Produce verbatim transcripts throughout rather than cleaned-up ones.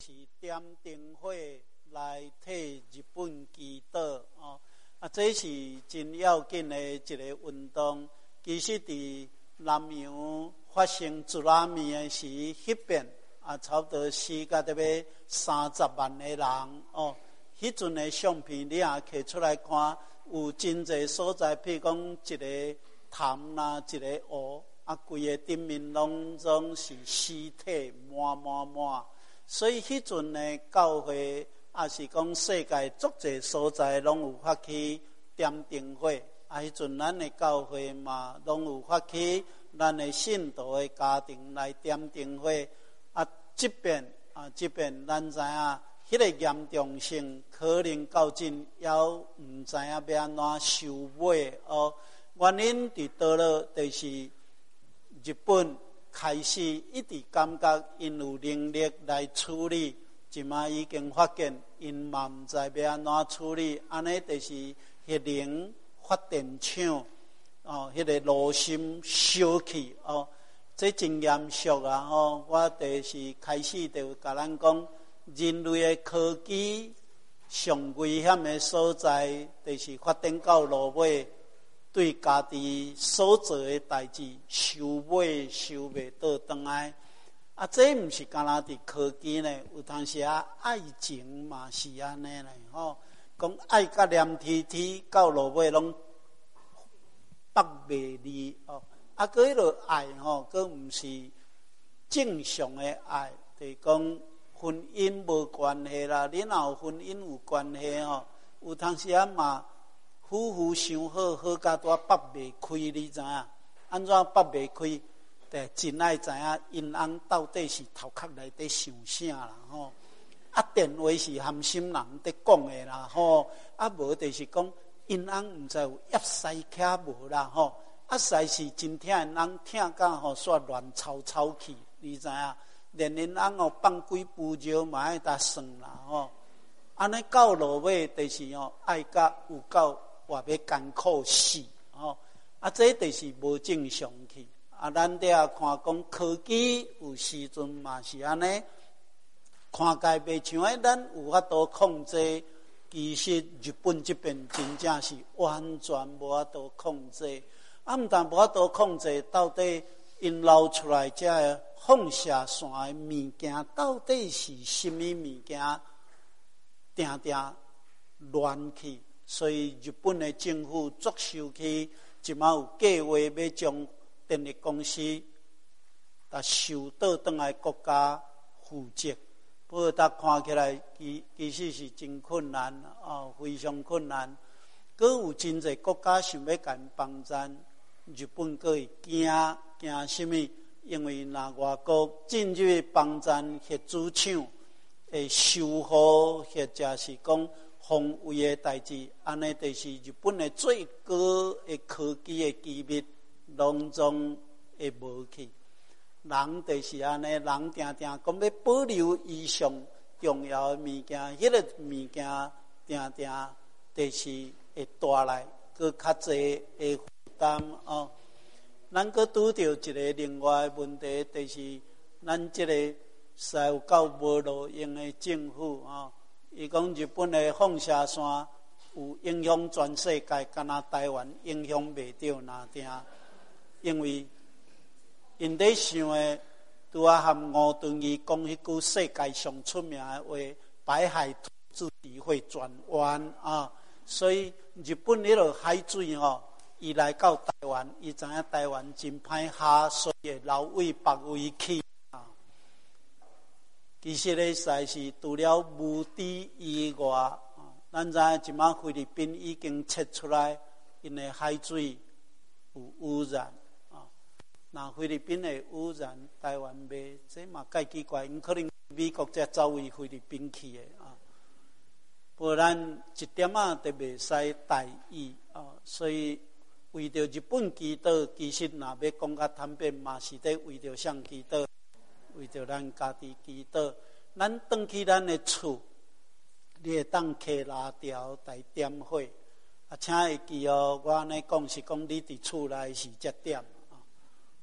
是点灯火来替日本祈祷哦，啊，这是真要紧的一个运动。其实伫南洋发生津波的时，迄边啊，差不多死甲得要三十万的人哦。迄阵的相片你也摕出来看，有真侪所在，譬如讲一个潭啦，一个湖，啊，规个顶面拢总是尸体满满满。所以迄阵呢，教会也是讲世界足侪所在拢有发起点灯火。啊，迄阵咱的教会嘛，拢有发起咱的信徒的家庭来点灯火。啊，即边啊，即边咱知影，迄个严重性可能到今也毋知影要安怎收尾哦。原因伫倒落，就是日本开始一直感觉因有能力来处理，即马已经发现因嘛毋知要安怎处理，安尼就是核能发电厂哦，迄、那个炉心烧去哦，这真严肃啊！哦，我就是开始就甲咱讲，人类的科技上危险的所在，就是发展到落尾，对家己所做的代志收尾收袂倒转来。啊，这毋是干那伫科技呢，有当时啊，爱情嘛是安尼呢，吼。讲爱甲黏贴贴到落尾拢北袂离哦，啊，搁迄落爱吼，搁毋是正常的爱，就是讲婚姻无关系啦。你若有婚姻有关系吼，有当时啊嘛，夫妇想好好甲拄北袂开，你知影？安怎北袂开？得真爱知影因翁到底是头壳内底想啥啦吼。啊，电话是含心人在讲的啦，吼，啊无就是讲因翁毋知有叶西徛无啦，吼，啊实是真疼因翁，疼甲吼煞乱吵吵去，你知影？连因翁哦放几步招嘛爱搭算啦，吼，安尼到落尾就是吼爱甲有够话要艰苦死，吼，啊这就是无正常去，啊咱得啊看讲科技有时阵嘛是安尼。看起袂像诶，咱有法度控制。其实日本这边真正是完全无法度控制。啊，毋但无法度控制，到底因捞出来这个放射线诶物件，到底是什么物件？定定乱去。所以日本诶政府作收去，即马有计划要将电力公司，甲收倒转来国家负责。不过，他看起来其其实是真困难哦，非常困难。阁有真侪国家想要甲因帮赞，日本阁会惊惊什么？因为若外国进入帮赞核主厂，会收获或者是讲防卫的代志，安尼就是日本的最高的科技的机密，拢总会无去。人就是安尼，人定定讲要保留以上重要的物件，迄、那个物件定定就是会带来搁较济的负担哦。咱搁拄到一个另外的问题，就是咱这个实有够无路用的政府哦。伊讲日本的放射线有影响全世界，敢若台湾影响袂到哪定，因为。因咧想诶，拄啊含吴敦义讲迄句世界上出名诶话：“白海土自己会转弯啊！”所以日本迄落海水吼，伊来到台湾，伊知影台湾真歹下，所以会流位北位去啊。其实咧，实在是除了无知以外，啊，咱知影即马菲律宾已经测出来，因诶海水有污染。那菲律宾的污染，台湾袂，这嘛介奇怪，因可能美国才走回菲律宾去的啊。不然一点啊都袂使大意啊，所以为着日本祈祷，其实若要讲较坦白，嘛是在为着谁祈祷？为着咱家己祈祷。咱转去咱的厝，你会当摕蜡条来点火啊，请会记哦。我安尼讲是讲你伫厝内是才点。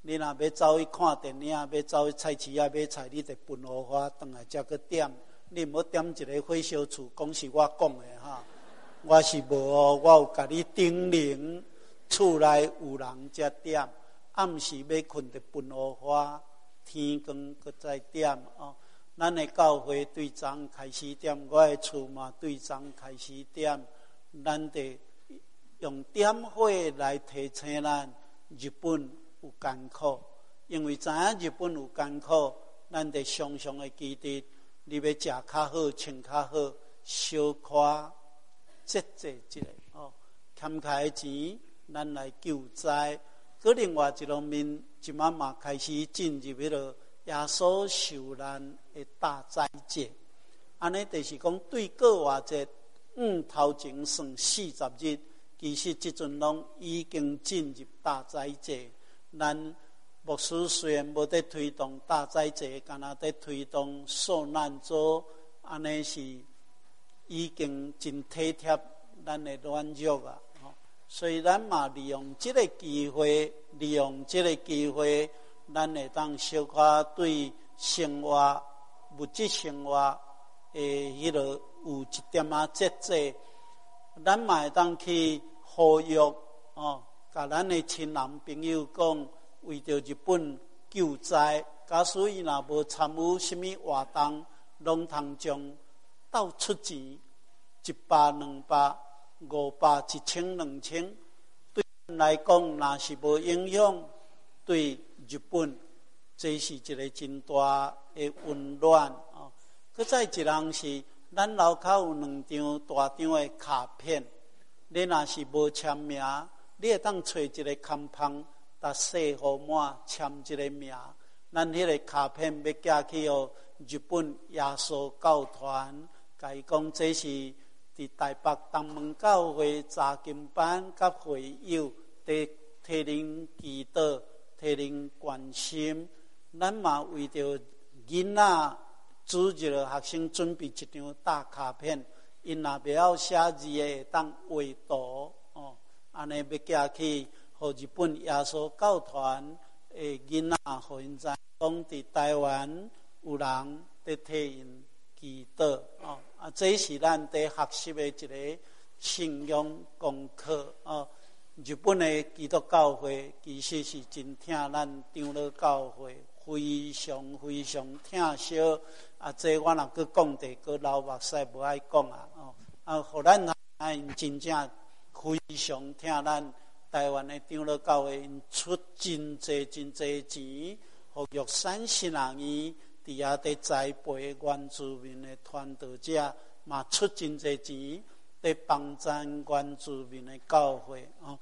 你若要走去看电影，要走去菜市仔买菜，你得分好花，回来才去点。你唔好点一个火烧厝，讲是我讲的哈，我是无哦，我有甲你叮咛，厝内有人才点，暗时要困得分好花，天光佮再点哦。咱的教会对昨开始点，我的厝嘛对昨开始点，咱得用点火来提醒咱日本有艰苦，因为知影日本有艰苦，咱得常常的记得，你要食较好，穿较好，小可节制一下哦。欠开的钱，咱来救灾。搁另外一方面，即马嘛开始进入迄个耶稣受难的大斋节，安尼就是讲对过外节，嗯，头前算四十日。其实即阵拢已经进入大斋节，咱牧师虽然无在推动大斋节，敢若在推动受难周，安尼是已经真体贴咱的软弱啊！所以咱嘛利用即个机会，利用即个机会，咱会当小可对生活、物质生活诶，迄落有一点仔节制。咱嘛会当去呼吁哦，甲咱的亲人朋友讲，为着日本救灾，假使伊若无参与什么活动，拢通将斗出钱，一百、两百、五百、一千、两千，对咱来讲，若是无影响，对日本，这是一个真大的温暖哦。搁再一人是。咱楼口有两张大张的卡片，你若是无签名，你会当找一个看旁，搭写号码签一个名。咱迄个卡片要寄去予日本耶稣教团，甲伊讲这是伫台北东门教会查经班甲会友，伫替恁祈祷，替恁关心。咱嘛为着囡仔。主日的学生准备一张大卡片，因若袂晓写字的，会当画图哦。安尼要寄去，互日本耶稣教团的囡仔，互因知讲伫台湾有人在替因祈祷哦。啊，这是咱伫学习的一个信仰功课哦。日本的基督教会其实是真疼咱长老教会。非常非常疼惜啊！这我若去讲地，个老目屎无爱讲啊！哦，啊，互咱啊，因真正非常疼咱台湾的长老教会，因出真济真济钱，互玉山新人院伫遐伫栽培原住民的传道者，嘛出真济钱，伫帮助原住民的教会哦。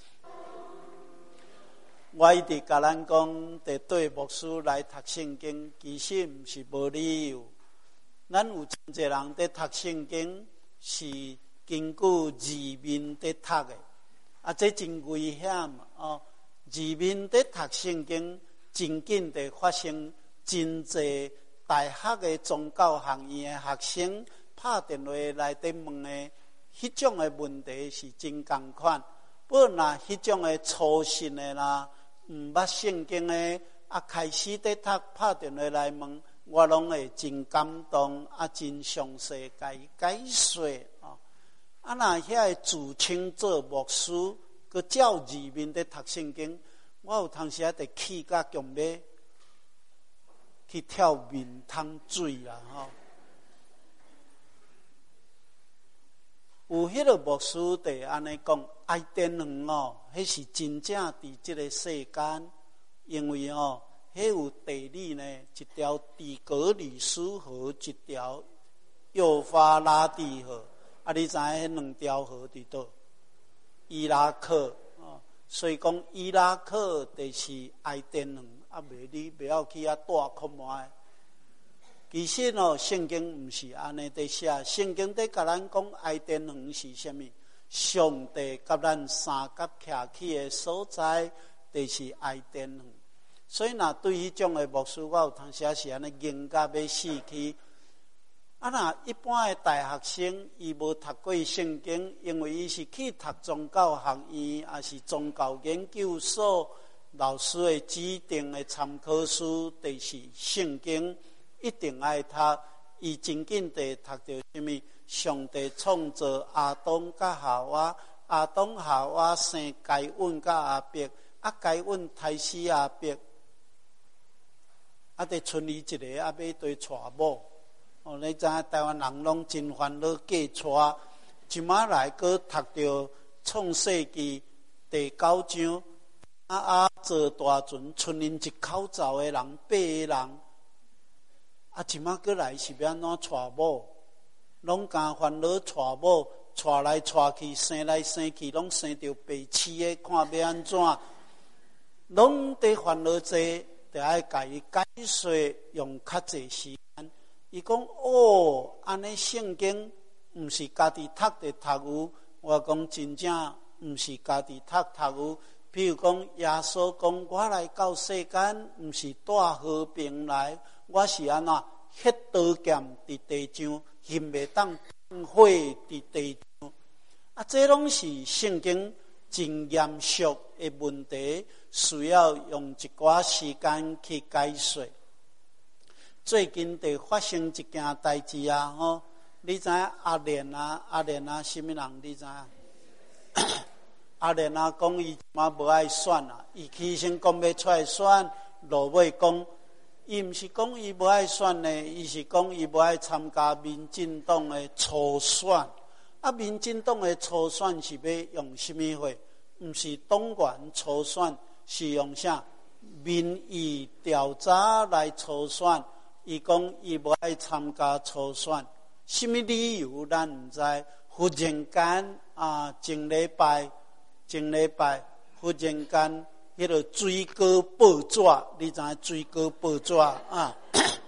我一直甲咱讲，得对牧师来读圣经，其实毋是无理由。咱有真侪人在读圣经，是根据字面在读的，啊，这真危险哦！字面在读圣经，真紧地发生真侪大学的宗教学院的学生拍电话来伫问的，迄种的问题是真共款。不过若迄种的初信的啦。毋捌圣经的啊，开始在读拍电话来问，我拢会真感动啊，真详细甲伊解说哦。啊，那遐自称做牧师，佮照字面在读圣经，我有当时啊，得气甲强要去跳面汤水啦吼。有迄个牧师得安尼讲，爱电网哦，迄是真正伫即个世间，因为哦，迄有地理呢，一条底格里斯河，一条幼发拉底河，啊，你知影迄两条河伫倒？伊拉克哦，所以讲伊拉克就是爱电网，啊，袂你袂晓去遐带看卖。其实哦，圣经毋是安尼在写，圣经在甲咱讲爱电网是啥物？上帝甲咱三角徛起的所在，就是爱电网。所以若对迄种的牧师，我有当时是安尼硬甲要死去。啊，若一般的大学生，伊无读过圣经，因为伊是去读宗教学院，也是宗教研究所， 老师的指定的参考书就是圣经，一定爱读。伊真紧地读到什么？上帝创造亚当甲夏娃，亚当夏娃生该隐甲亚伯，啊该隐杀死亚伯，啊得剩伊一个，啊要对娶某。哦，你知影台湾人拢真烦恼嫁娶。今仔来搁读到创世纪第九章，啊啊做大船，剩因一口罩的人，八个人。啊，即马过来是要安怎娶某？拢敢烦恼娶某，娶来娶去，生来生去，拢生着白痴的，看要安怎？拢伫烦恼济，得爱家己解说，用较济时间。伊讲哦，安尼圣经毋是家己读的读有，我讲真正毋是家己读读有。譬如讲，耶稣讲，我来到世间，毋是带和平来。我是安怎迄刀剑伫地上，恨袂当火伫地上。啊，这拢是圣经真严肃的问题，需要用一寡时间去解说。最近伫发生一件代志啊，吼，你知影阿莲啊，阿莲啊，什么人？你知影？阿莲啊，讲伊嘛无爱选啊，伊起先讲要出来选，落尾讲。伊毋是讲伊无爱选呢，伊是讲伊无爱参加民进党的初选。啊，民进党的初选是要用什么货？毋是党员初选，是用啥？民意调查来初选。伊讲伊无爱参加初选，什么理由咱毋知。忽然间啊，前礼拜，前礼拜忽然间。迄个水果报纸，你知影水果报纸啊？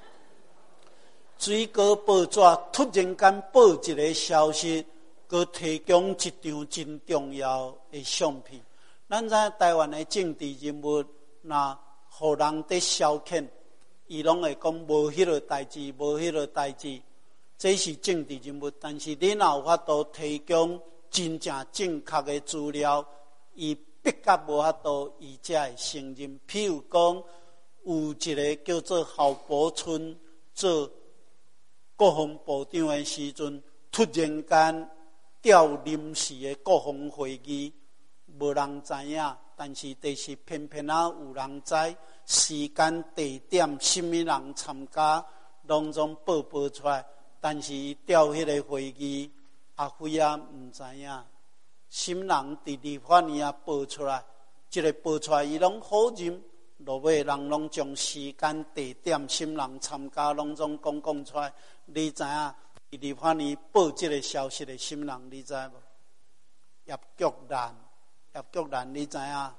水果报纸突然间报一个消息，佮提供一张真重要的相片。咱知台湾的政治人物，若互人伫消遣，伊拢会讲无迄个代志，无迄个代志。这是政治人物，但是你若有法度提供真正正确的资料，伊。必甲无法度，伊才会承认。譬如讲，有一个叫做郝柏村做国防部长的时阵，突然间调临时的国防会议，无人知影，但是就是偏偏啊有人知时间、地点、什么人参加，拢总报报出来。但是调迄个会议，阿辉啊毋知影。什么人伫立法院啊报出来，即个报出来，伊拢否认，落尾人拢将时间、地点、什么人参加，拢总讲讲出来。你知影？伫立法院报即个消息的什么人？你知无？叶菊兰，叶菊兰，你知影？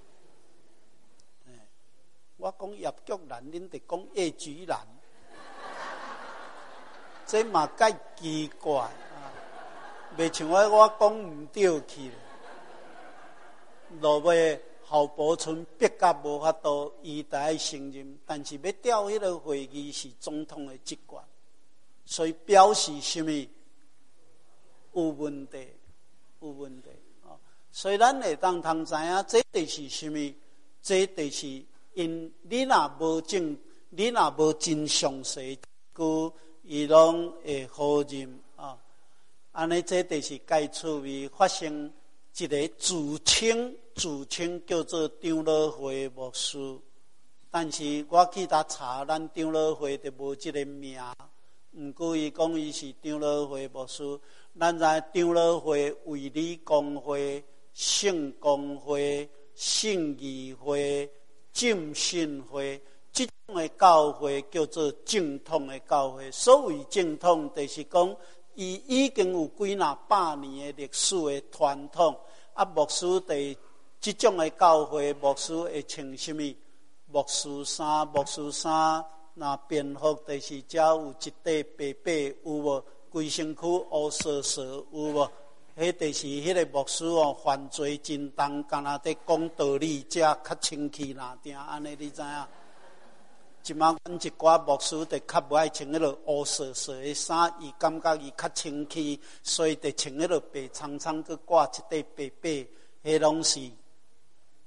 我讲叶菊兰，恁得讲叶菊兰，这嘛介奇怪。袂像我我讲毋对去，落尾郝柏村逼甲无法度，伊才爱承认。但是要调迄个会议是总统的职权，所以表示什么有问题，有问题啊！所以咱会当通知影，这就是什么？这就是因你若无正，你若无真详细，故伊拢会否认。安尼，这就是介趣味发生一个自称自称叫做长老会牧师，但是我去搭查，咱长老会就无这个名。毋过伊讲伊是长老会牧师，咱知长老会、卫理公会、圣公会、圣义会、浸信会，这种的教会叫做正统的教会。所谓正统，就是讲。伊已经有几若百年的历史的传统，啊，牧师伫即种的教会，牧师会穿什么？牧师衫，牧师衫，那便服就是只有一块白白，有无？规身躯乌索索，有无？迄就是迄个牧师哦，犯罪真重，敢若伫讲道理，才较清气若定，安尼你知影？即马阮一寡牧师就较无爱穿迄落乌索索的衫，伊感觉伊较清气，所以就穿迄落白苍苍，佮挂一块白白，迄拢是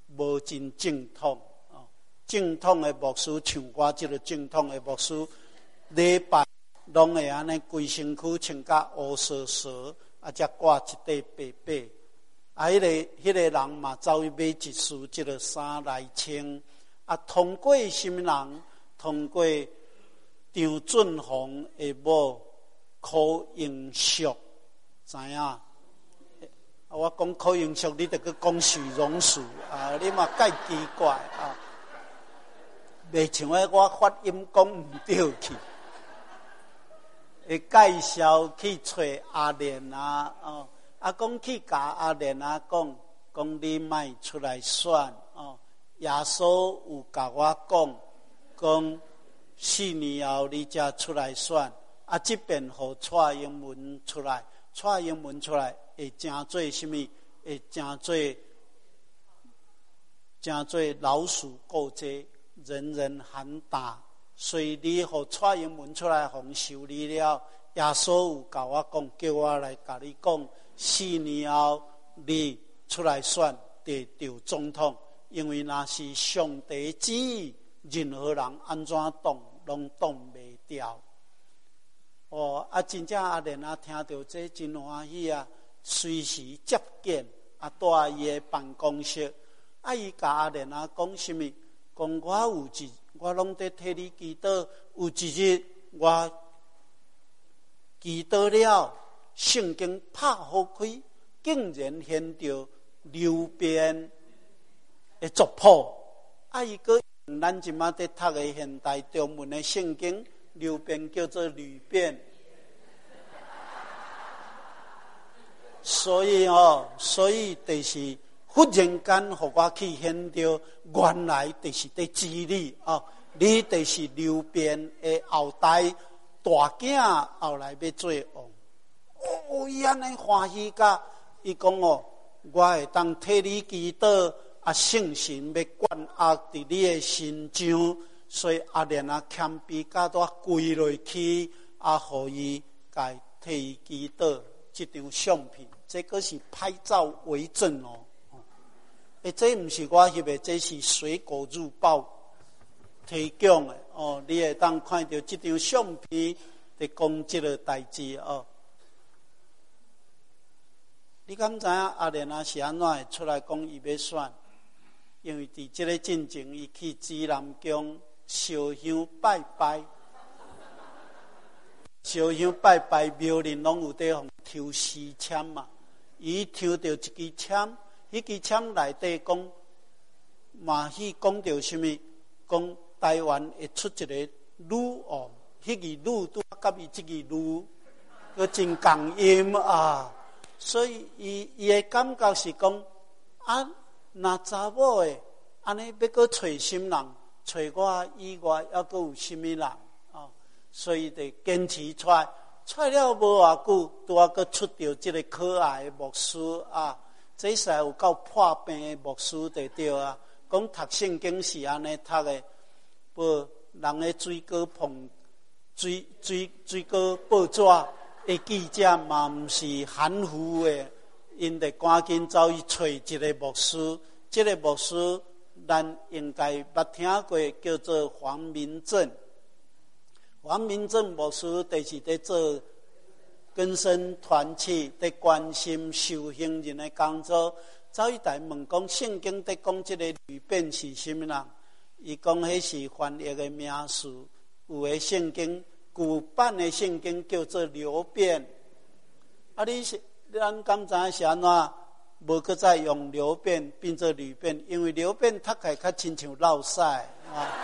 无真正统。正统的牧师唱歌，即个正统的牧师礼拜拢会安尼规身躯穿甲乌索索，啊，才挂一块白白。啊，迄、那个迄、那个人嘛，走去买一束即个衫来穿。啊，通过什么人？通过张俊宏的某柯英淑，知影？啊，我讲柯英淑，你得去讲许荣树啊，你嘛介奇怪啊！袂像诶，我发音讲毋对去。会介绍去找阿莲啊，哦，啊，讲去甲阿莲啊讲，讲你莫出来选哦。耶稣有甲我讲，讲四年后你才出来选。啊，即边互蔡英文出来，蔡英文出来会真做什么？会真做真做老鼠过街。人人喊打，所以你互蔡英文出来互修理了。耶稣有甲我讲，叫我来甲你讲，四年后你出来选得到总统，因为那是上帝旨意，任何人安怎动拢动袂掉。哦，啊，真正阿莲啊，听到这真欢喜啊，随时接见啊，带伊的办公室，啊，伊甲阿莲啊讲什么？讲我有一，我拢在替你祈祷。有一日，我祈祷了，圣经拍好开，竟然现着流变的族谱。啊，伊个用咱即马在读的现代中文的圣经，流变叫做吕变。所以哦，所以就是。忽然间，互我去现着，原来就是在治理哦。你就是流变的后代大囝，后来要做王。哦，伊安尼欢喜甲伊讲哦，我会当替你祈祷，啊，圣神要管压伫你的心上，所以阿莲啊谦卑甲多跪落去，啊，互伊甲替伊祈祷。这张相片，这个是拍照为证哦。诶，这毋是我翕的，这是《水果日报》提供的哦。你会当看到这张相片，在讲这个代志哦。你敢知影阿莲啊是安怎会出来讲伊要选？因为伫这个进前，伊去指南宫烧香拜拜，烧香拜拜庙里拢有在互抽诗签嘛，伊抽到一支签。迄支签内底讲，嘛去讲到什么？讲台湾会出一个女王，迄个女拄甲伊即个女，佮真共音啊！所以伊伊的感觉是讲，啊，那查某诶，安尼要佮找什么人？找我以外，还佮有什么人啊？所以得坚持出来，出来了无偌久，拄啊佮出到即个可爱的牧师啊！这使有够破病的牧师就对啊，讲读圣经是安尼读的，不人的水果碰水水水果报纸的记者嘛，毋是含糊的，因得赶紧走去找一个牧师。这个牧师咱应该捌听过，叫做黄明正。黄明正牧师就是在做根生团契，在关心受刑人的工作。走去台问讲，圣经在讲这个吕变是什么人？伊讲迄是翻译的名词。有的圣经古版的圣经叫做流变。啊，你是咱敢知影是安怎？无搁再用流变变做吕变，因为流变读起来较亲像落屎啊。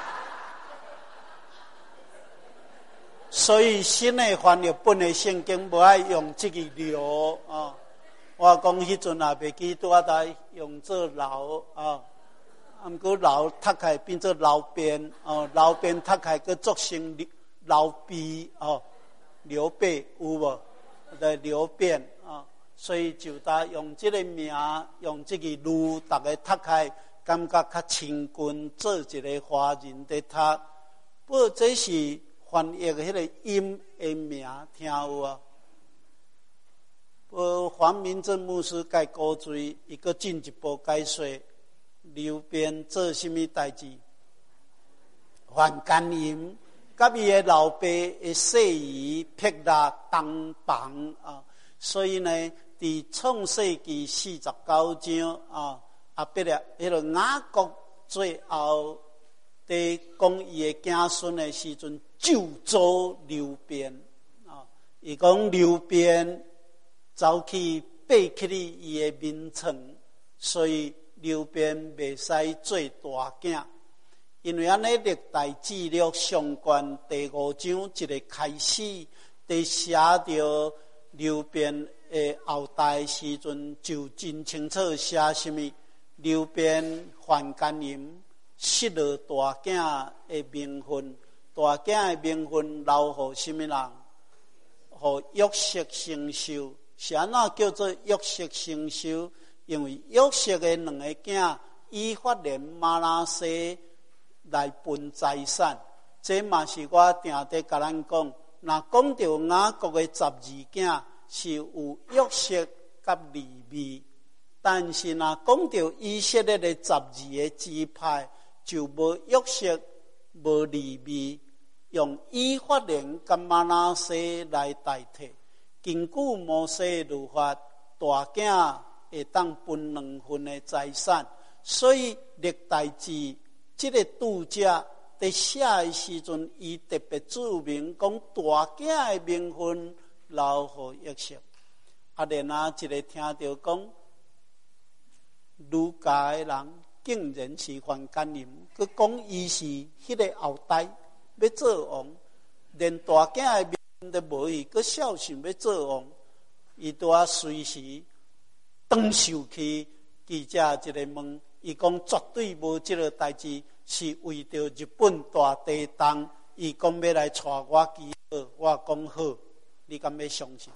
所以新的翻译本的圣经无爱用这个流啊。我讲迄阵也袂记拄啊，在用做流啊，啊，毋过流读起来变做流变哦，流变读起来佮作成流鼻哦，流变有无？来流变啊，所以就当用这个名，用这个字，大家读起来感觉较亲近，做一个华人在读。不过这是翻译的迄个音的名，听有啊？呃，黄明正牧师介鼓吹，伊个进一步解说， 流鞭做什么代志？还甘霖，甲伊的老爸的细姨撇落东房啊，所以呢，伫创世纪四十九章啊，啊，别了迄个雅各最后伫讲伊的子孙的时阵，就做流鞭啊，伊讲流鞭走去背起哩伊的名称，所以流鞭袂使做大囝。因为安尼历代志录上卷第五章一个开始，伫写着流鞭的后代时阵，就真清楚写什么流鞭还甘霖失落大囝的名分，大囝的名分留互什么人？互约瑟承受。是安怎叫做约瑟承受？因为约瑟的两个囝以法莲、玛拿西来分财产，这嘛是我定得甲咱讲。若讲到雅各的十二囝是有约瑟甲利未，但是若讲到以色列的十二个支派，就无约瑟、无利未，用以法莲甲玛拿西来代替。根据摩西律法，大囝会当分两份的财产，所以历代志这个读者在写的时阵，伊特别注明讲大囝的名分留互约瑟。啊，然后一个听到讲，儒家的人竟然是还甘霖，佮讲伊是迄个后代要做王，连大囝的名分都无伊，佮孝顺要做王，伊都要随时当受去记者一个问。伊讲绝对无这个代志，是为着日本大地震，伊讲要来带我祈祷，我讲好，你敢要相信？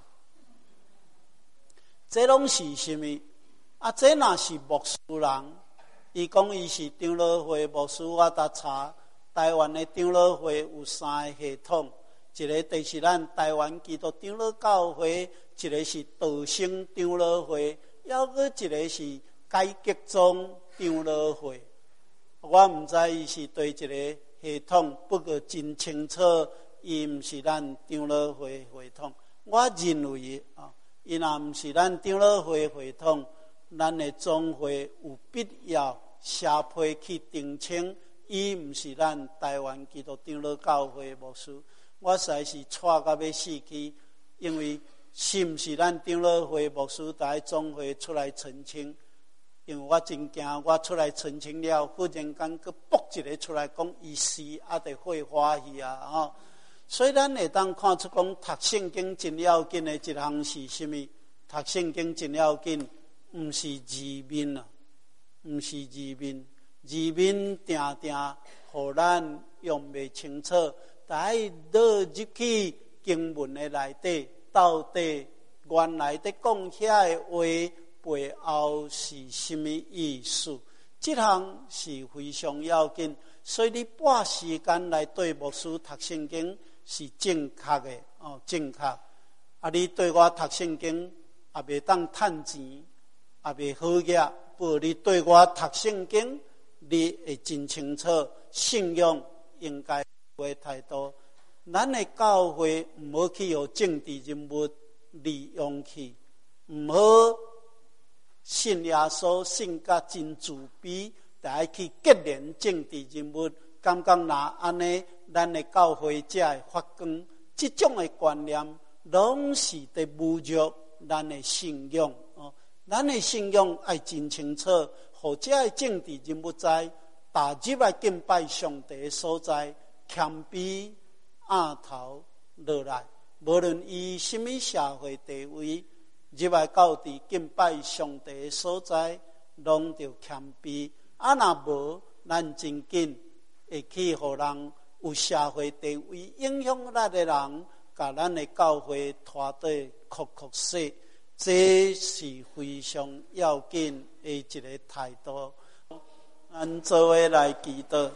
这拢是什么？啊，这若是牧师人，伊讲伊是长老会牧师，我搭查台湾的长老会有三个系统，一个就是咱台湾基督长老教会，一个是道生长老会，还个一个是改革宗长老会。我唔知伊是对一个系统，不过真清楚，伊唔是咱长老会系统。我认为啊，伊若唔是咱长老会系统，咱的总会有必要写批去澄清，伊唔是咱台湾基督长老教会牧师。我实在是错到要死去，因为是唔是咱长老会牧师，在总会出来澄清。因为我真惊，我出来澄清了，忽然间佮卜一个出来讲伊是，啊，得会欢喜啊！吼，所以咱会当看出讲，读圣经真要紧的一项是什么？读圣经真要紧，毋是字面啊，毋是字面，字面定定，互咱用袂清楚，但系落入去经文的内底，到底原来在讲遐的话。背后是什么意思？这项是非常要紧，所以你花时间来对牧师读圣经是正确的哦，正确。啊，你对我读圣经也袂当趁钱，也袂好嘢。不过你对我读圣经，你会真清楚信仰应该有的态度。咱的教会唔好去有政治人物利用去，唔好。信耶稣性格真自卑，就爱去激励政治人物，感觉若安尼，咱的教会才会发光。这种的观念，拢是在侮辱咱的信仰。哦，咱的信仰爱真清楚，或者的政治人物在踏入来敬拜上帝的所在，谦卑压头落来，无论伊什么社会地位。入来到伫敬拜上帝的所在，拢着谦卑。啊，若无，咱真紧会去互人有社会地位影响咱的人，甲咱的教会拖底哭哭死，这是非常要紧的一个态度。咱做伙来祈祷，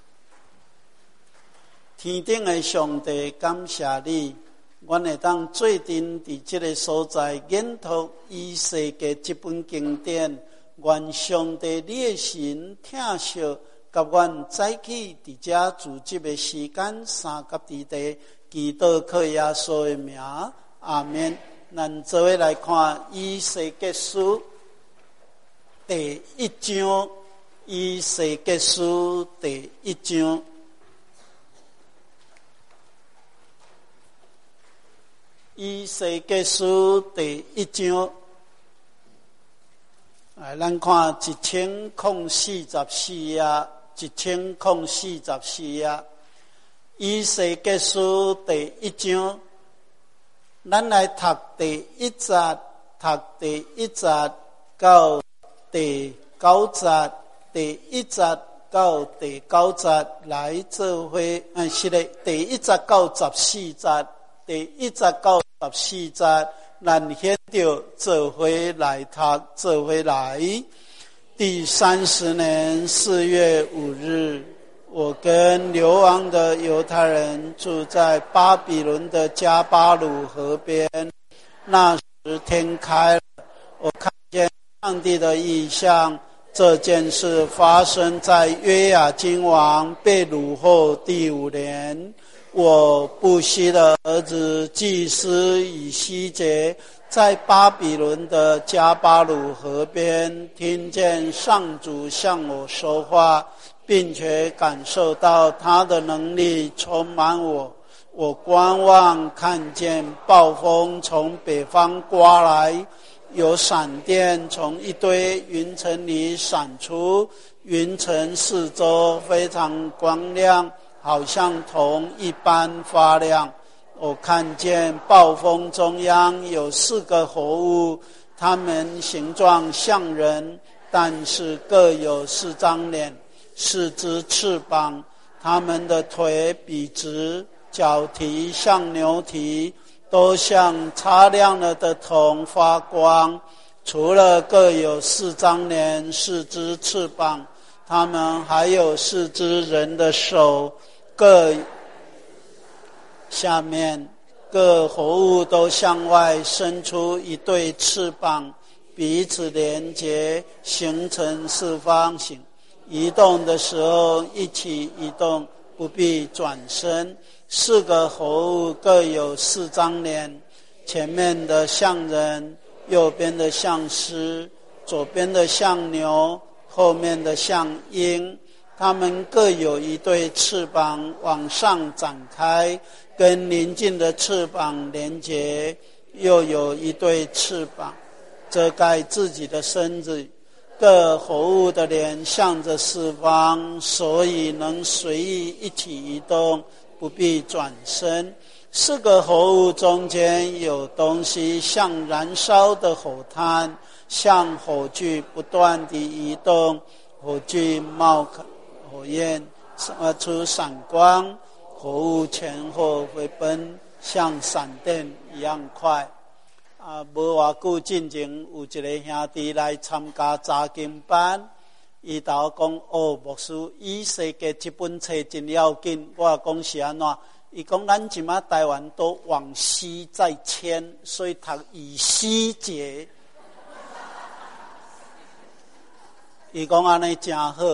天顶的上帝，感谢你。阮会当做阵伫即个所在研读以世界这本经典， 愿上帝你的神疼惜，甲阮早起伫遮聚集的时间，三甲伫地，祈祷靠耶稣的名，阿们。咱做伙来看以西结书第一章，以西结书第一章。以西结书第一章，来，咱看一千零四十四页，一千零四十四页。以西结书第一章，咱来读第一节，读第一节到第九节，第一节到第九节来做伙。嗯，是的，第一节到十四节。第一节到十四节，咱先着做伙来读，做伙来。第三十年四月五日，我跟流亡的犹太人住在巴比伦的加巴鲁河边。那时天开了，我看见上帝的异象。这件事发生在约雅斤王被掳后第五年。我布西的儿子祭司以西结在巴比伦的加巴鲁河边听见上主向我说话，并且感受到他的能力充满我。我观望，看见暴风从北方刮来，有闪电从一堆云层里闪出，云层四周非常光亮，好像铜一般发亮。我看见暴风中央有四个活物，它们形状像人，但是各有四张脸，四只翅膀，它们的腿笔直，脚蹄像牛蹄，都像擦亮了的铜发光。除了各有四张脸、四只翅膀，它们还有四只人的手，各下面各活物都向外伸出一对翅膀，彼此连结，形成四方形。移动的时候一起移动，不必转身。四个活物各有四张脸，前面的像人，右边的像狮，左边的像牛，后面的像鹰。它们各有一对翅膀往上展开，跟邻近的翅膀连结，又有一对翅膀遮盖自己的身子。各活物的脸向着四方，所以能随意一起移动，不必转身。四个活物中间有东西像燃烧的火炭，像火炬不断地移动，火炬冒火焰发出闪光，活物前后飞奔，像闪电一样快。啊，无偌久进前有一个兄弟来参加查经班，伊甲我讲：哦，牧师，以西结这本册真要紧。我讲是安怎？伊讲咱即马台湾都往西在迁，所以读以西结。伊讲安尼真好，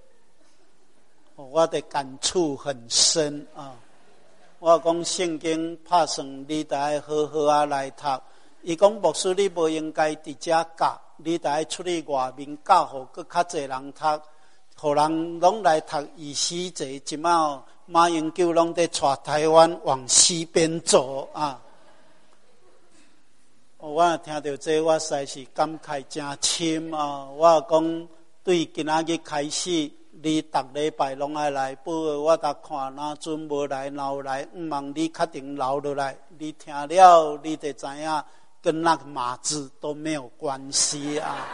我的感触很深啊。我讲圣经拍算你得爱好好啊来读。伊讲牧师，你无应该伫遮教，你得爱出去外面教，互更较侪人读，互人拢来读以西结。即马马英九拢在带台湾往西边走啊！我听到这，我实在是感慨真深啊！我讲对今仔日开始，你逐礼拜拢爱来，不过我得看哪阵无来，哪有来，毋望你确定留落来。你听了，你就知影。跟那个马字都没有关系啊！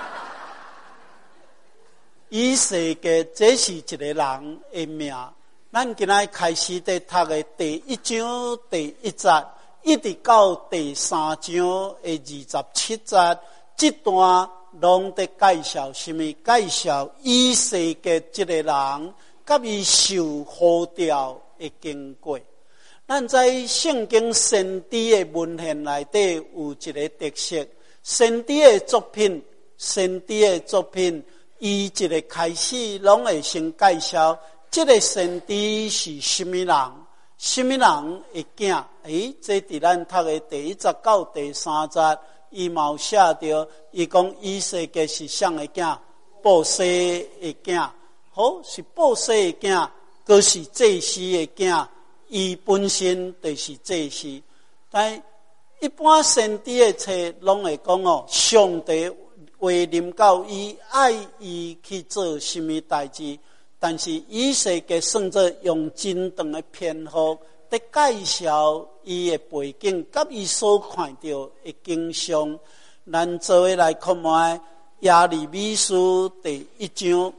以西结这是一个人的命。咱今仔开始在读的第一章第一节，一直到第三章的二十七节，这段拢在介绍什么？介绍以西结这个人，甲伊受呼召的经过。咱在圣经先知的文献内底有一个特色，先知的作品先知的作品，伊一个开始拢会先介绍，这个先知是什么人，什么人的囝。诶，这伫咱读的第一节到第三节，伊嘛有写着，伊讲以西结是谁的囝？布西的囝。好，是布西的囝，佫是祭司的囝，伊本身就是祭司。但一般先知的册拢会讲哦，上帝话临到伊，爱伊去做什么代志。但是以西结算作用真长的篇幅，在介绍伊的背景，甲伊所看到的景象。咱做伙来看卖耶利米书第一章。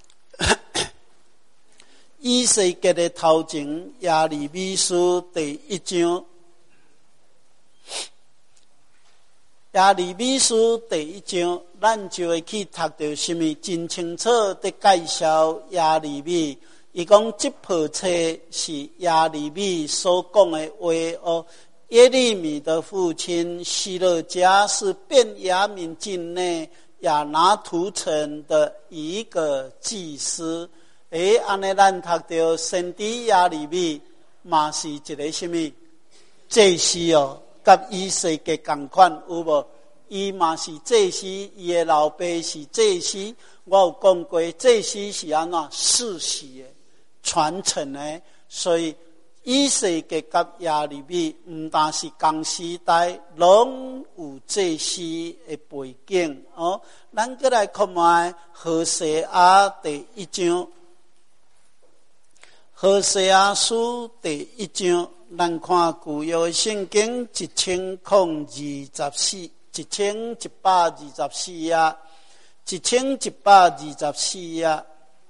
以西结的头前，耶利米书第一章。耶利米书第一章，咱就会去读到什么？真清楚的介绍耶利米。伊讲这部册是耶利米所讲的话哦。耶利米的父亲希勒家是便雅悯境内亚拿图城的一个祭司。诶，安尼咱读到先知耶利米嘛是一个什么祭司哦？甲以西结同款有无？伊嘛是祭司，伊的老爸是祭司。我有讲过，祭司是安怎世袭的、传承的，所以以西结甲耶利米毋但是同时代，拢有祭司的背景哦。咱再来看卖何西阿第一章，何西阿书第一章。咱看旧约圣经一千零二十四，一千一百二十四页，一千一百二十四页，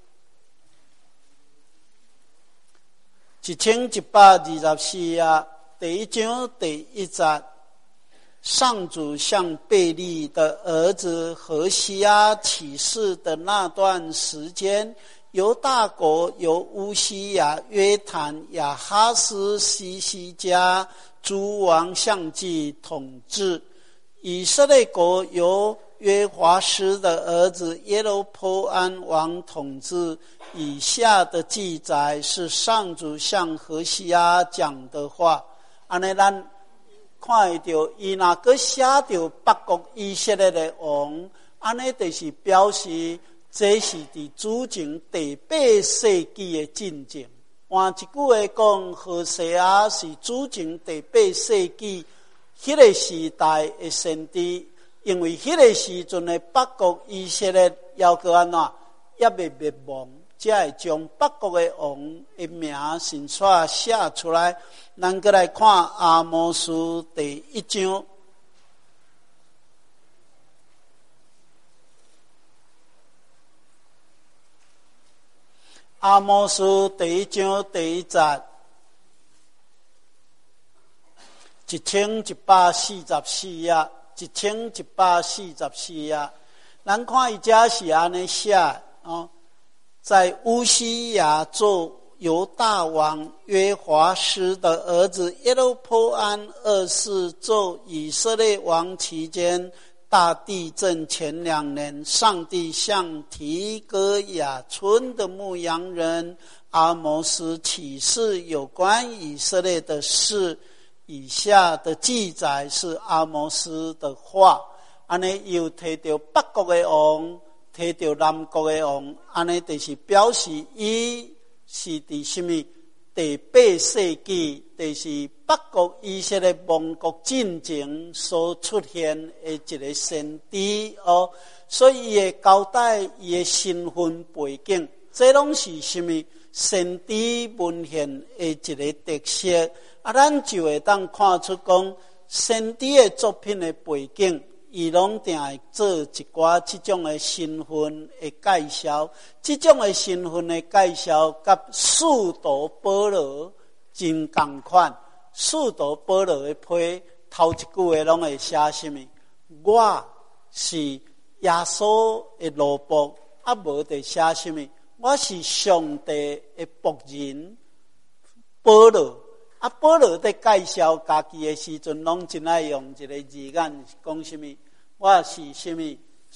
一千一百二十四页，第一章第一节，上主向贝利的儿子何西阿启示的那段时间。犹大国由乌西雅、约坦、亚哈斯、西西家诸王相继统治。以色列国由约华斯的儿子耶罗波安王统治。以下的记载是上主向何西阿讲的话。安尼咱看会到，伊若阁写到北国以色列的王，安尼就是表示这是伫主前第八世纪的进程。换一句话讲，何西阿是主前第八世纪迄个时代的先知，因为迄个时阵的北国以色列要搁安怎也未灭亡，才会将北国的王的名先煞写出来。咱搁来看阿摩斯第一章。阿摩斯第一章第一节，一千一百四十四页，一千一百四十四页。咱看伊这是安尼写哦，在乌西雅做犹大王约华斯的儿子耶罗波安二世做以色列王期间，大地震前两年，上帝向提哥亚村的牧羊人阿摩斯启示有关以色列的事。以下的记载是阿摩斯的话。安尼又提到北国的王，提到南国的王，安尼就是表示伊是伫什么第八世纪，就是北国以色列亡国进程所出现的一个先知哦。所以伊会交代伊的身份背景，这拢是什么先知文献的一个特色啊。咱就会当看出讲先知的作品的背景，伊拢定会做一寡这种的身份的介绍。这种的身份的介绍，甲使徒保罗真同款。使徒保罗的批头一句话拢会写什么？我是耶稣的奴仆，啊无得写什么？我是上帝的仆人保罗。啊，保罗在介绍家己的时阵，拢真爱用一个字眼讲什么？我是什么？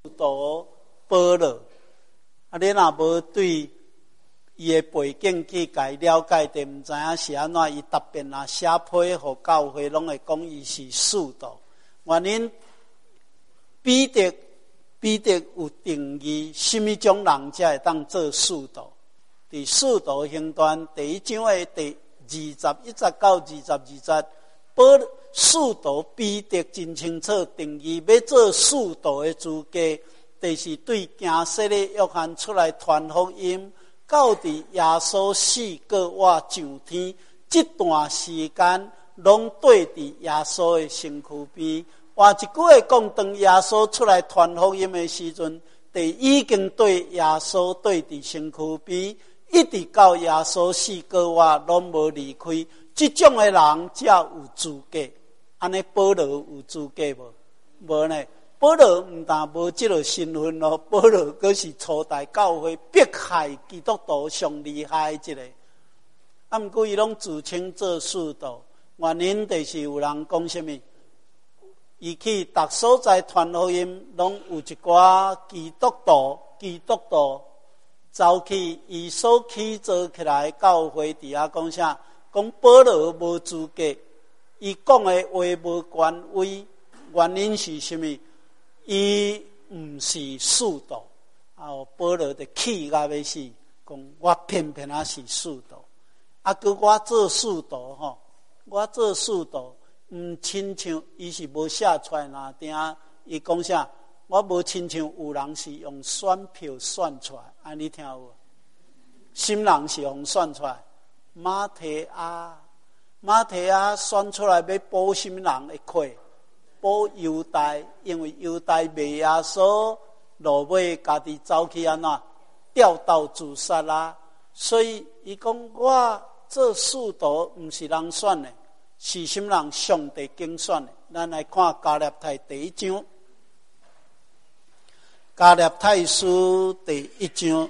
道保罗，啊，你若无对伊的背景去甲伊了解，就毋知影是安怎。伊特别若写批互教会，拢会讲伊是使徒。原因彼得彼得有定义，什么种人才会当做使徒？伫使徒行传第一章的第二十一节到二十二节，保使徒彼得真清楚定义，要做使徒的资格，就是对行色的约翰出来传福音。到伫耶稣死过活上天，这段时间拢对伫耶稣的身躯边。换一句话讲，当耶稣出来传福音的时阵，就已经对耶稣对伫身躯边，一直到耶稣死过活拢无离开。这种的人才有资格。安尼保罗有资格无？无呢？保罗毋但无这个身份咯，保罗佫是初代教会迫害基督徒上厉害的一个。啊，毋过伊拢自称做使徒，原因就是有人讲什么？伊去逐所在传福音，拢有一寡基督徒，基督徒走去伊所起造起来教会底下讲啥？讲保罗无资格，伊讲的话无权威，原因是什么？伊毋是使徒，啊，保罗就气甲要死，讲我偏偏啊是使徒，啊，佮我做使徒吼，我做使徒毋亲像伊是无写出来哪定，伊讲啥？我无亲像有人是用选票选出来，安尼听有无？什么人是用选出来？马提亚，马提亚选出来要保什么人的亏？保犹大，因为犹大卖耶稣，落尾家己走去安怎吊刀自杀啦。所以伊讲我做使徒毋是人选的，是什么人？上帝拣选的。咱来看加勒太第一章，加勒太书第一章，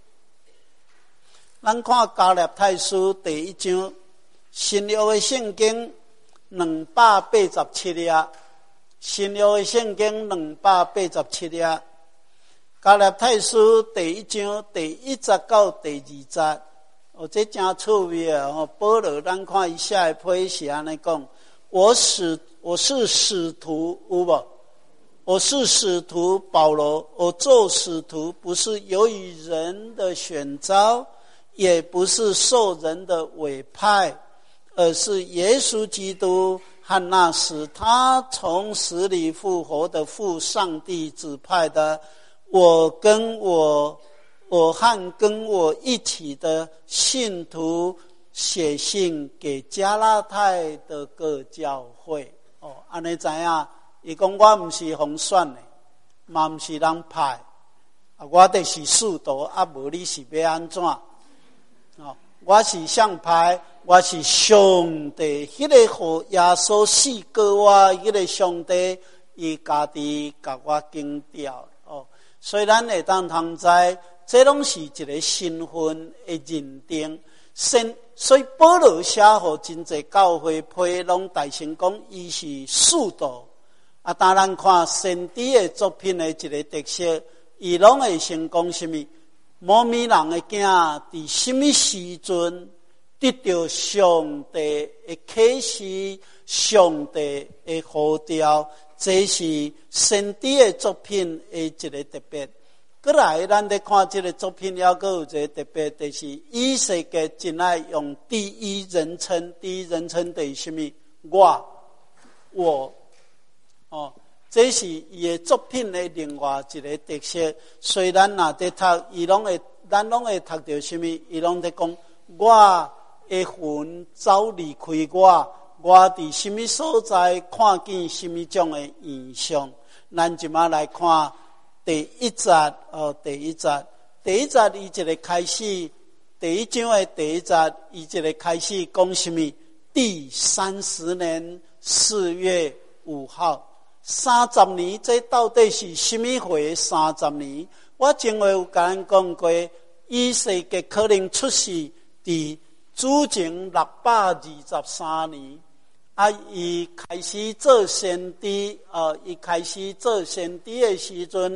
咱看加勒太书第一章，新约的圣经两百八十七页。新约的圣经两百八十七页，加勒太书第一章第一节到第二节，哦，这真趣味啊！哦，保罗，咱看伊写的批是安尼讲：我使我是使徒，有无？我是使徒保罗，我做使徒不是由于人的选召，也不是受人的委派，而是耶稣基督和那使他从死里复活的父上帝指派的，我跟我我和跟我一起的信徒写信给加拉太的各教会。哦，安尼知影？伊讲我毋是奉选的，嘛毋是人派，啊，我就是使徒，啊，无你是要安怎？哦，我是上派。我是上帝，迄个互耶稣死过我，迄个上帝，伊家己甲我拣掉哦。所以咱会当通知，这拢是一个身份的认定。先，所以保罗写互真济教会批，拢大声讲伊是使徒。啊，当然看先知的作品的一个特色，伊拢会先讲什么？摩米人的囝伫什么时阵？得到上帝的启示，上帝的呼召，这是先知的作品的一个特别。过来，咱在看这个作品，还佫有一个特别，就是以色列真爱用第一人称，第一人称就是什么？我，我，哦，这是伊的作品的另外一个特色。虽然若在读，伊拢会，咱拢会读到什么？伊拢在讲我。的魂走离开我，我伫什么所在看见什么种的现象？咱即马来看第一节哦，第一节，第一节伊一个开始，第一章的第一节伊一个开始讲什么？第三十年四月五号，三十年，这到底是什么回？三十年，我前回有甲咱讲过，以色列可能出世伫。主前六百二十三年，啊，伊开始做先知，呃，伊开始做先知的时阵，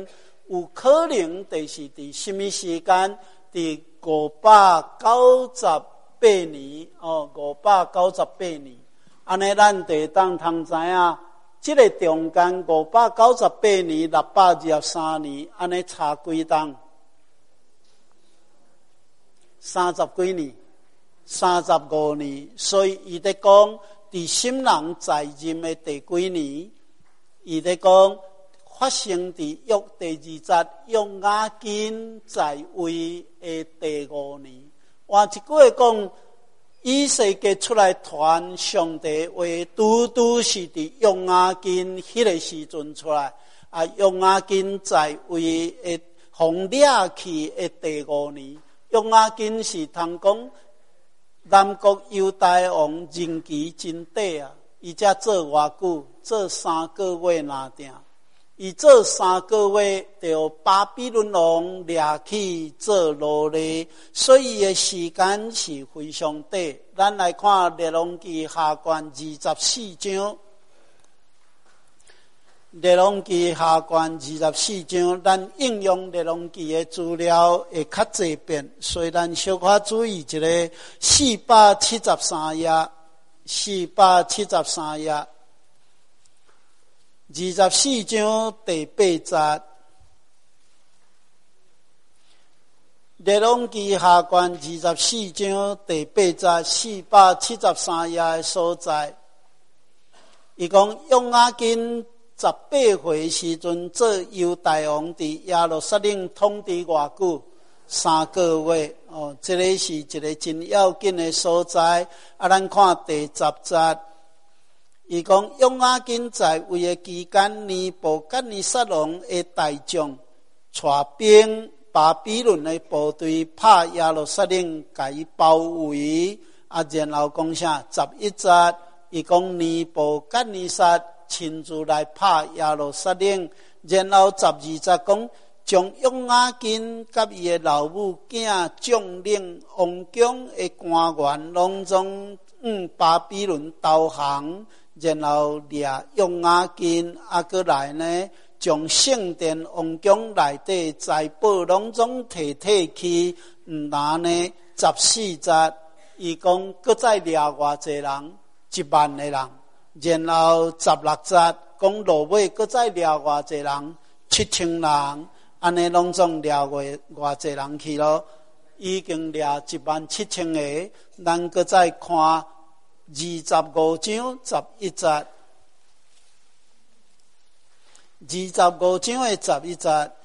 有可能就是伫什么时间？伫五百九十八年哦，五百九十八年。安尼，咱就当通知影，即个中间五百九十八年、六百二十三年，安尼差几冬？三十几年，三十五年。所以伊在讲，伫新人在任的第几年？伊在讲。发生伫约第二十约雅斤在位的第五年，换一句话讲，以色列出来传上帝话，拄拄是伫约雅斤迄个时阵出来。啊，约雅斤在位的互掠去的第五年，约雅斤是通讲南国犹大王任期真短啊，伊才做偌久？做三个月若定。伊做三个月，就巴比伦王掠去做奴隶，所以的时间是非常短。咱来看列王记下卷二十四章，列王记下卷二十四章，咱应用列王记的资料会较济遍，所以咱小可注意一个四百七十三页，四百七十三页。二十四章第八节，列王记下卷二十四章第八节，四百七十三页的所在。伊讲约雅斤十八岁时阵做犹大王，伫耶路撒冷统治偌久？三个月。哦，这个是一个真要紧的所在。啊，咱看第十节。伊讲约雅斤在位的期间，尼布甲尼撒王的大将带兵巴比伦的部队拍耶路撒冷，甲伊包围。啊，然后讲啥？十一节，伊讲尼布甲尼撒亲自来拍耶路撒冷。然后十二节讲，将约雅斤甲伊的老母囝、将领、王宫的官员，拢总向巴比伦投降。然后掠约雅斤，啊，过来呢，将圣殿王宫内底财宝拢总摕摕去，毋然呢，十四节，伊讲搁再掠偌济人，一万个人。然后十六节讲落尾搁再掠偌济人，七千人，安尼拢总掠偌偌济人去咯，已经掠一万七千个。咱搁再看。二十五章十一节，二十五章的十一节，二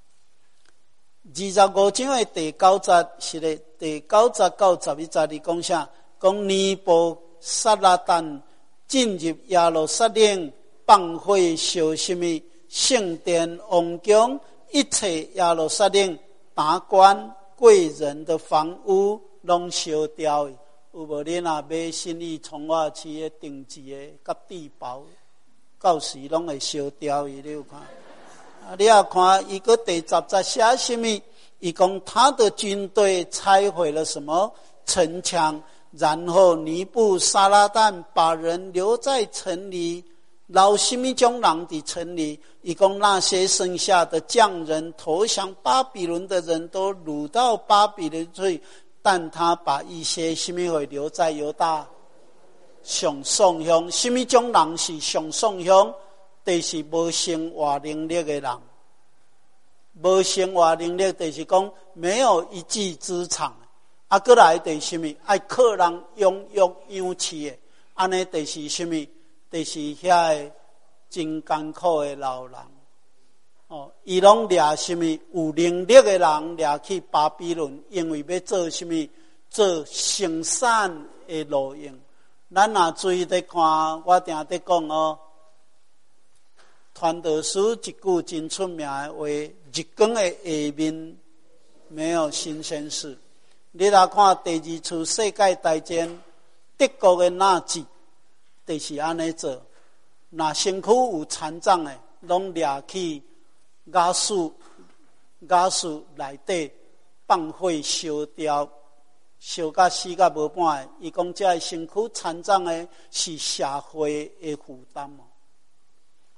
十五章的第九节是咧，第九节到十一节里讲啥？讲尼布撒拉旦进入耶路撒冷，放火烧什么圣殿、王宫，一切耶路撒冷达官贵人的房屋拢烧掉。有无恁若买信义从化市的定制的甲地包，到时拢会烧掉伊，你有看？啊，你要看伊个第十节写什么？伊讲他的军队拆毁了什么城墙，然后尼布撒拉旦把人留在城里，留什么种人伫城里？伊讲那些剩下的匠人投降巴比伦的人都掳到巴比伦去。但他把一些什么会留在犹大上宋乡？什么种人是上宋乡？就是无生活能力的人。无生活能力就是讲没有一技之长。啊，过来就是什么？爱靠人养育养饲的，安尼就是什么？就是遐个真艰苦的老人。哦，伊拢掠什么？有能力的人掠去巴比伦，因为要做什么？做生产的路用。咱若注意在看，我定在讲哦，传道书一句真出名的话：日光的下面没有新鲜事。你来看第二次世界大战，德国的纳粹就是安尼做，若身躯有残障的，拢掠去。雅术雅术内底放火烧掉，烧到死到无半个。伊讲这身躯残障的是社会的负担哦。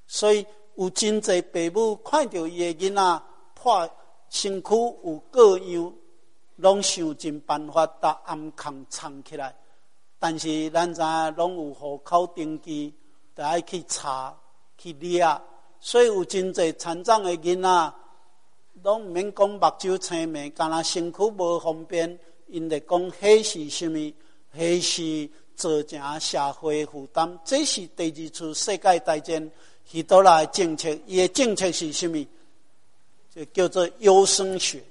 所以有真侪父母看到伊的囡仔破身躯有各样，拢想尽办法把暗孔藏起来。但是咱知影拢有户口登记，就爱去查去抓，所以有真侪残障的囡仔，拢毋免讲目睭青盲，干那身躯无方便，因就讲迄是什么？迄是造成社会负担。这是第二次世界大战希特勒的政策，伊的政策是什么？就叫做优生学。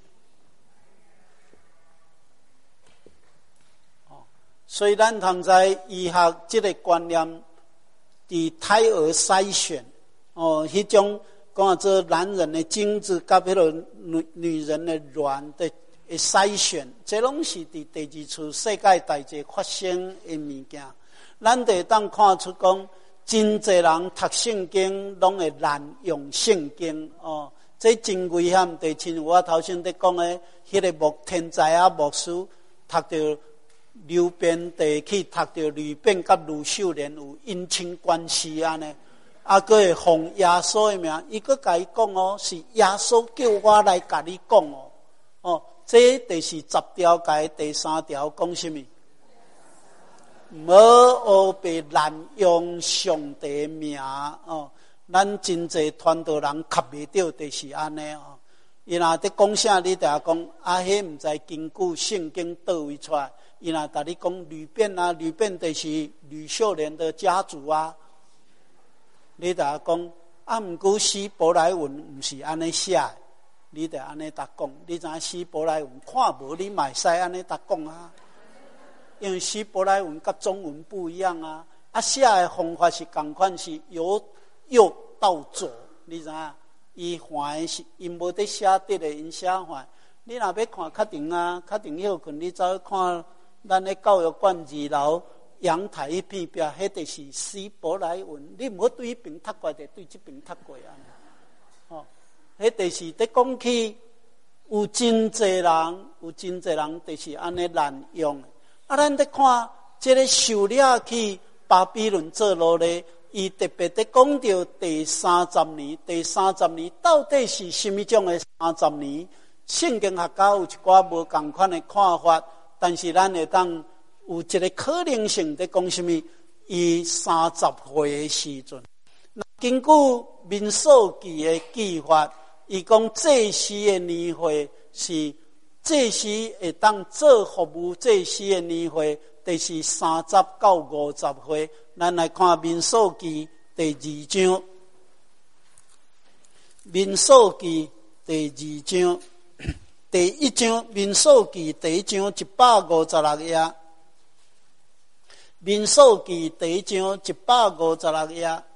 所以咱通知医学这个观念，伫胎儿筛选，哦，迄种讲做男人的精子甲迄个女女人的卵的筛选，这拢是伫第二次世界大战发生的物件。咱得当看出讲，真侪人读圣经拢会滥用圣经，哦，这真危险。就亲我头先在讲的，迄个牧天才啊牧师读到流变地去读到吕变甲吕秀莲有姻亲关系安尼，啊，佫会奉耶稣的名，伊佫甲伊讲哦，是耶稣叫我来甲你讲哦，哦，这就是十条界第三条讲什么？无学被滥用上帝的名哦，咱真侪传道人吸袂到，就是安尼哦。伊若伫讲啥，你就讲啊，迄毋知根据圣经倒位出来。伊若甲你讲吕变啊，吕变就是吕秀莲的家族啊。你就讲啊，毋过希伯来文毋是安尼写的，你就安尼答讲。你知影希伯来文看无，你嘛会使安尼答讲啊。因为希伯来文甲中文不一样啊，啊写的方法是同款，是由右到左。你知影？伊还是因无得写得的，因写还。你若要看较定啊，较定休困，你走去看。咱咧教育馆二楼阳台一片壁，迄就是希伯来文。你唔好对迄边读过，就对这边读过啊。哦，迄就是在讲起有真侪人，有真侪人就是安尼滥用。啊，咱咧看这个受了去巴比伦做奴隶，伊特别在讲到第三十年，第三十年到底是什么种的三十年？圣经学家有一寡无同款的看法。但是咱会当有一个可能性在讲什么？伊三十岁的时阵，根据民数记的记法，伊讲祭司的年岁是祭司会当做服务祭司的年岁，就是三十到五十岁。咱来看民数记第二章，民数记第二章。第一章民数记第一章一百五十六页，民数记第一章一百五十六页，